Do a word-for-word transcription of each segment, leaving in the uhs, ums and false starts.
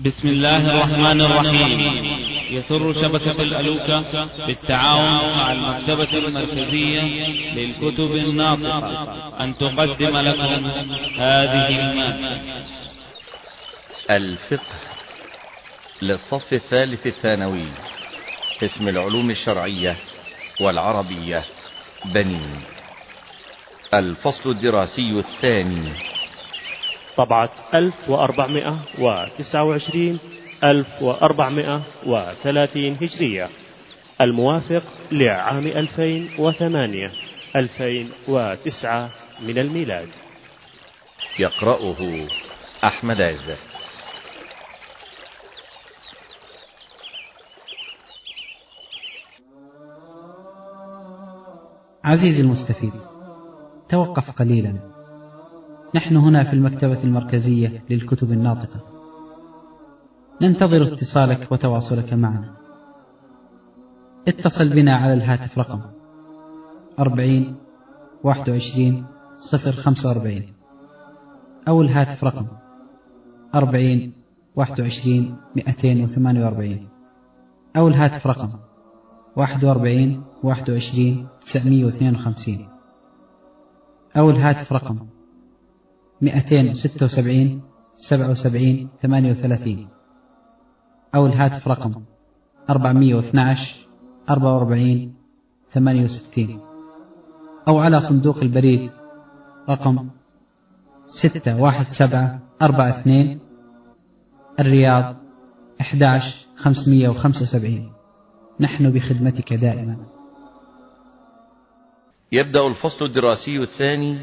بسم الله الرحمن الرحيم. يسر شبكة الألوكة بالتعاون مع المكتبة المركزية للكتب الناطقة أن تقدم لكم هذه المادة. الفقه للصف الثالث الثانوي، قسم العلوم الشرعية والعربية بنين. الفصل الدراسي الثاني، طبعة ألف وأربعمائة وتسعة وعشرين ألف وأربعمائة وثلاثين هجرية، الموافق لعام ألفين وثمانية ألفين وتسعة من الميلاد. يقرأه أحمد عزة. عزيزي المستفيد، توقف قليلا. نحن هنا في المكتبة المركزية للكتب الناطقة، ننتظر اتصالك وتواصلك معنا. اتصل بنا على الهاتف رقم أربعين واحد وعشرين صفر خمسة وأربعين أو الهاتف رقم أربعين واحد وعشرين مئتين وثمانية وأربعين أو الهاتف رقم واحد وأربعين واحد وعشرين تسعمائة واثنين وخمسين أو الهاتف رقم مئتين وستة وسبعين سبعة وسبعين ثمانية وثلاثين أو الهاتف رقم أربعمائة واثني عشر أربعة وأربعين ثمانية وستين أو على صندوق البريد رقم ستة واحد سبعة أربعة اثنين الرياض أحد عشر خمسمائة وخمسة وسبعين. نحن بخدمتك دائما. يبدأ الفصل الدراسي الثاني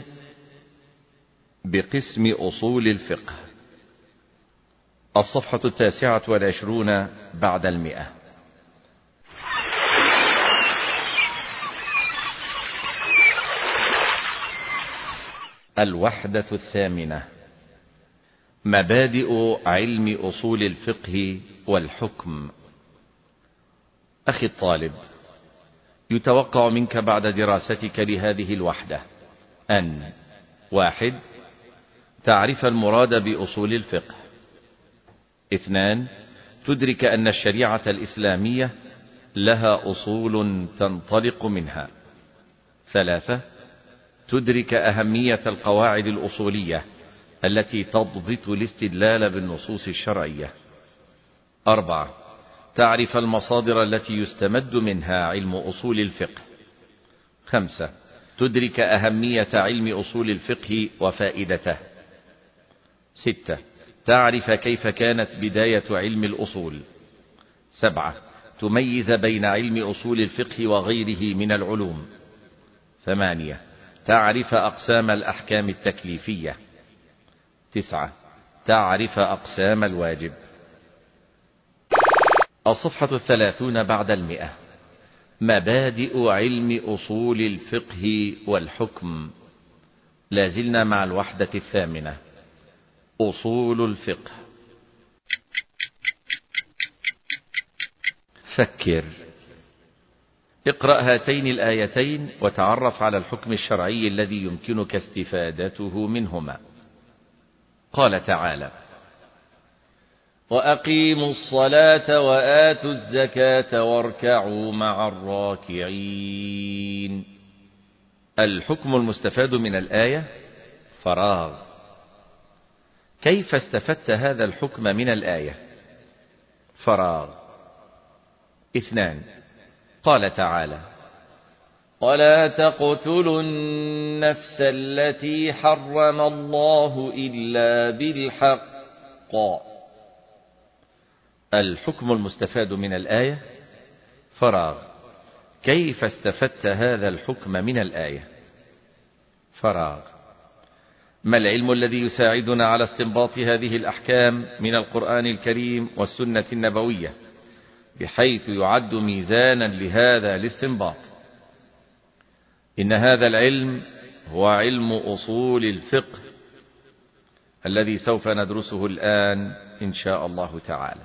بقسم أصول الفقه، الصفحة التاسعة والعشرون بعد المئة. الوحدة الثامنة، مبادئ علم أصول الفقه والحكم. أخي الطالب، يتوقع منك بعد دراستك لهذه الوحدة أن: واحد، تعرف المراد بأصول الفقه. اثنان، تدرك أن الشريعة الإسلامية لها أصول تنطلق منها. ثلاثة، تدرك أهمية القواعد الأصولية التي تضبط الاستدلال بالنصوص الشرعية. أربعة، تعرف المصادر التي يستمد منها علم أصول الفقه. خمسة، تدرك أهمية علم أصول الفقه وفائدته. ستة، تعرف كيف كانت بداية علم الأصول. سبعة، تميز بين علم أصول الفقه وغيره من العلوم. ثمانية، تعرف أقسام الأحكام التكليفية. تسعة، تعرف أقسام الواجب. الصفحة الثلاثون بعد المئة، مبادئ علم أصول الفقه والحكم. لازلنا مع الوحدة الثامنة، أصول الفقه. فكر، اقرأ هاتين الآيتين وتعرف على الحكم الشرعي الذي يمكنك استفادته منهما. قال تعالى: وأقيموا الصلاة وآتوا الزكاة واركعوا مع الراكعين. الحكم المستفاد من الآية: فراغ. كيف استفدت هذا الحكم من الآية؟ فراغ. اثنان، قال تعالى: ولا تقتلوا النفس التي حرم الله إلا بالحق. الحكم المستفاد من الآية: فراغ. كيف استفدت هذا الحكم من الآية؟ فراغ. ما العلم الذي يساعدنا على استنباط هذه الأحكام من القرآن الكريم والسنة النبوية بحيث يعد ميزانا لهذا الاستنباط؟ إن هذا العلم هو علم أصول الفقه الذي سوف ندرسه الآن إن شاء الله تعالى.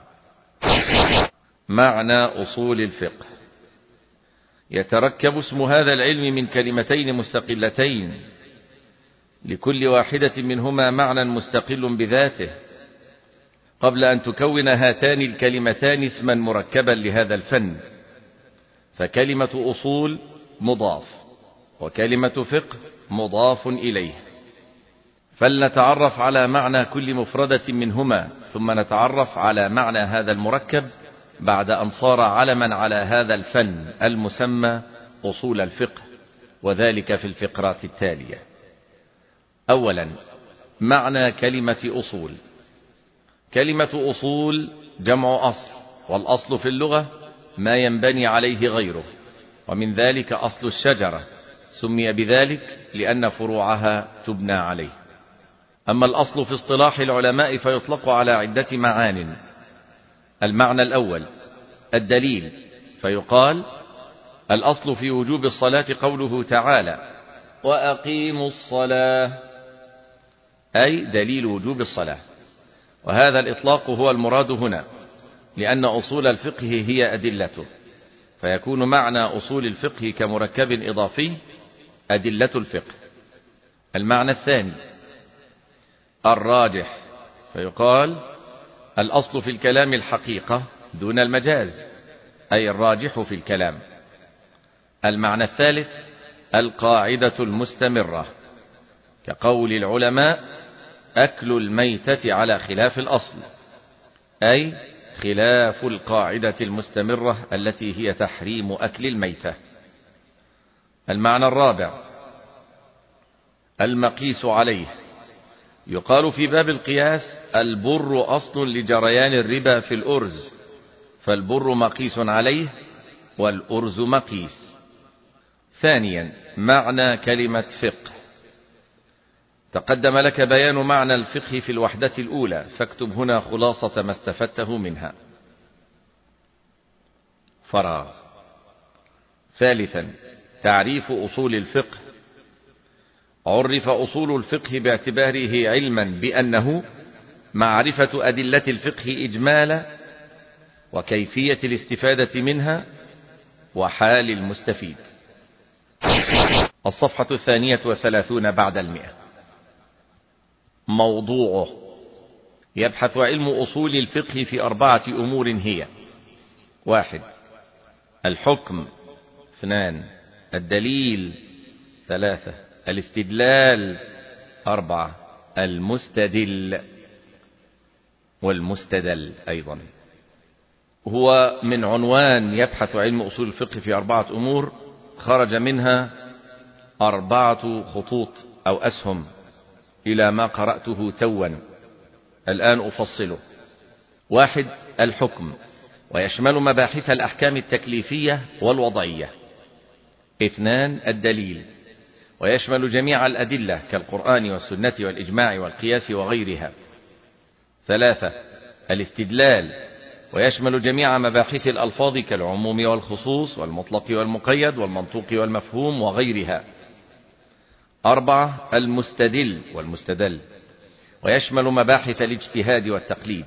معنى أصول الفقه: يتركب اسم هذا العلم من كلمتين مستقلتين لكل واحدة منهما معنى مستقل بذاته، قبل أن تكون هاتان الكلمتان اسما مركبا لهذا الفن، فكلمة أصول مضاف وكلمة فقه مضاف إليه، فلنتعرف على معنى كل مفردة منهما، ثم نتعرف على معنى هذا المركب بعد أن صار علما على هذا الفن المسمى أصول الفقه، وذلك في الفقرات التالية. أولا، معنى كلمة أصول. كلمة أصول جمع أصل، والأصل في اللغة ما ينبني عليه غيره، ومن ذلك أصل الشجرة سمي بذلك لأن فروعها تبنى عليه. أما الأصل في اصطلاح العلماء فيطلق على عدة معان. المعنى الأول الدليل، فيقال الأصل في وجوب الصلاة قوله تعالى وأقيموا الصلاة، أي دليل وجوب الصلاة، وهذا الإطلاق هو المراد هنا، لأن أصول الفقه هي أدلته، فيكون معنى أصول الفقه كمركب إضافي أدلة الفقه. المعنى الثاني الراجح، فيقال الأصل في الكلام الحقيقة دون المجاز، أي الراجح في الكلام. المعنى الثالث القاعدة المستمرة، كقول العلماء أكل الميتة على خلاف الأصل، أي خلاف القاعدة المستمرة التي هي تحريم أكل الميتة. المعنى الرابع المقيس عليه، يقال في باب القياس البر أصل لجريان الربا في الأرز، فالبر مقيس عليه والأرز مقيس. ثانيا، معنى كلمة فقه. تقدم لك بيان معنى الفقه في الوحدة الأولى، فاكتب هنا خلاصة ما استفدته منها. فراغ. ثالثا، تعريف أصول الفقه. عرف أصول الفقه باعتباره علما بأنه معرفة أدلة الفقه إجمالا، وكيفية الاستفادة منها، وحال المستفيد. الصفحة الثانية والثلاثون بعد المئة. موضوعه: يبحث علم أصول الفقه في أربعة أمور هي: واحد الحكم، اثنان الدليل، ثلاثة الاستدلال، أربعة المستدل والمستدل أيضا. هو من عنوان يبحث علم أصول الفقه في أربعة أمور خرج منها أربعة خطوط أو أسهم إلى ما قرأته توا، الآن أفصله. واحد الحكم، ويشمل مباحث الأحكام التكليفية والوضعية. اثنان الدليل، ويشمل جميع الأدلة كالقرآن والسنة والإجماع والقياس وغيرها. ثلاثة الاستدلال، ويشمل جميع مباحث الألفاظ كالعموم والخصوص والمطلق والمقيد والمنطوق والمفهوم وغيرها. أربعة المستدل والمستدل، ويشمل مباحث الاجتهاد والتقليد.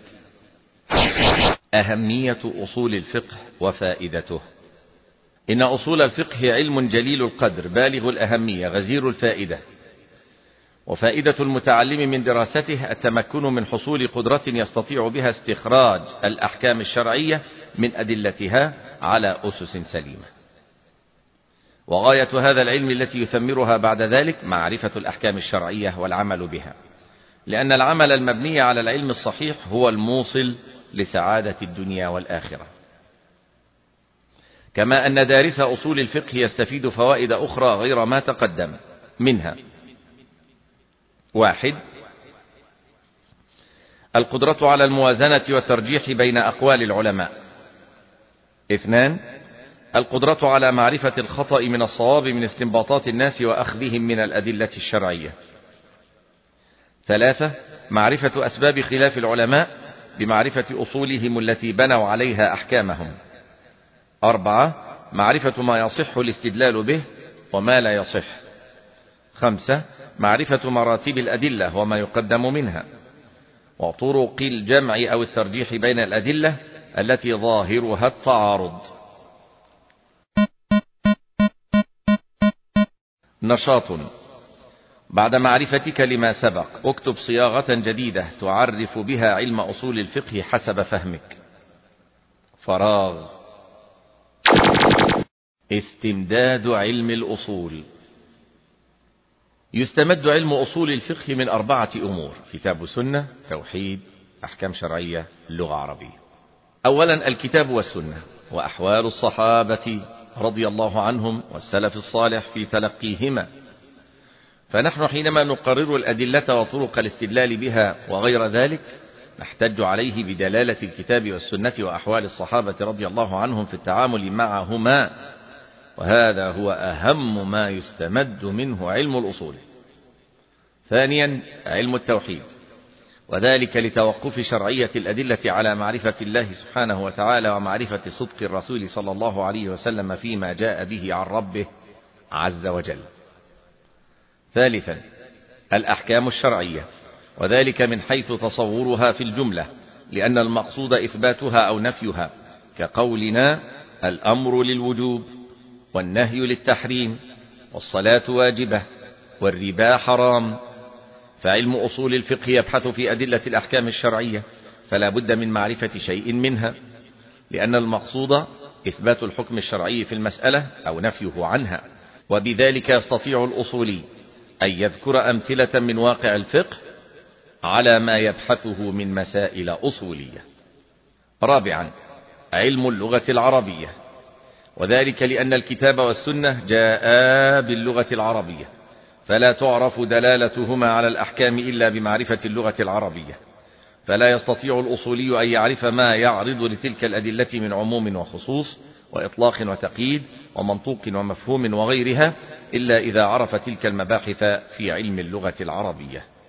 أهمية أصول الفقه وفائدته. إن أصول الفقه علم جليل القدر بالغ الأهمية غزير الفائدة، وفائدة المتعلم من دراسته التمكن من حصول قدرة يستطيع بها استخراج الأحكام الشرعية من أدلتها على أسس سليمة. وغاية هذا العلم التي يثمرها بعد ذلك معرفة الأحكام الشرعية والعمل بها، لأن العمل المبني على العلم الصحيح هو الموصل لسعادة الدنيا والآخرة. كما أن دارس أصول الفقه يستفيد فوائد أخرى غير ما تقدم، منها: واحد القدرة على الموازنة والترجيح بين أقوال العلماء. اثنان القدرة على معرفة الخطأ من الصواب من استنباطات الناس وأخذهم من الأدلة الشرعية. ثلاثة معرفة أسباب خلاف العلماء بمعرفة أصولهم التي بنوا عليها أحكامهم. أربعة معرفة ما يصح الاستدلال به وما لا يصح. خمسة معرفة مراتب الأدلة وما يقدم منها، وطرق الجمع أو الترجيح بين الأدلة التي ظاهرها التعارض. نشاط: بعد معرفتك لما سبق اكتب صياغة جديدة تعرف بها علم أصول الفقه حسب فهمك. فراغ. استمداد علم الأصول. يستمد علم أصول الفقه من أربعة أمور: كتاب وسنة، توحيد، أحكام شرعية، لغة عربية. أولا الكتاب والسنة وأحوال الصحابة رضي الله عنهم والسلف الصالح في تلقيهما، فنحن حينما نقرر الأدلة وطرق الاستدلال بها وغير ذلك نحتج عليه بدلالة الكتاب والسنة وأحوال الصحابة رضي الله عنهم في التعامل معهما، وهذا هو أهم ما يستمد منه علم الأصول. ثانيا علم التوحيد، وذلك لتوقف شرعية الأدلة على معرفة الله سبحانه وتعالى ومعرفة صدق الرسول صلى الله عليه وسلم فيما جاء به عن ربه عز وجل. ثالثا الأحكام الشرعية، وذلك من حيث تصورها في الجملة، لأن المقصود إثباتها أو نفيها، كقولنا الأمر للوجوب والنهي للتحريم والصلاة واجبة والربا حرام. فعلم أصول الفقه يبحث في أدلة الأحكام الشرعية، فلا بد من معرفة شيء منها، لأن المقصود إثبات الحكم الشرعي في المسألة أو نفيه عنها، وبذلك يستطيع الأصولي أن يذكر أمثلة من واقع الفقه على ما يبحثه من مسائل أصولية. رابعا علم اللغة العربية، وذلك لأن الكتاب والسنة جاءا باللغة العربية، فلا تعرف دلالتهما على الأحكام إلا بمعرفة اللغة العربية، فلا يستطيع الأصولي أن يعرف ما يعرض لتلك الأدلة من عموم وخصوص وإطلاق وتقييد ومنطوق ومفهوم وغيرها إلا إذا عرف تلك المباحث في علم اللغة العربية.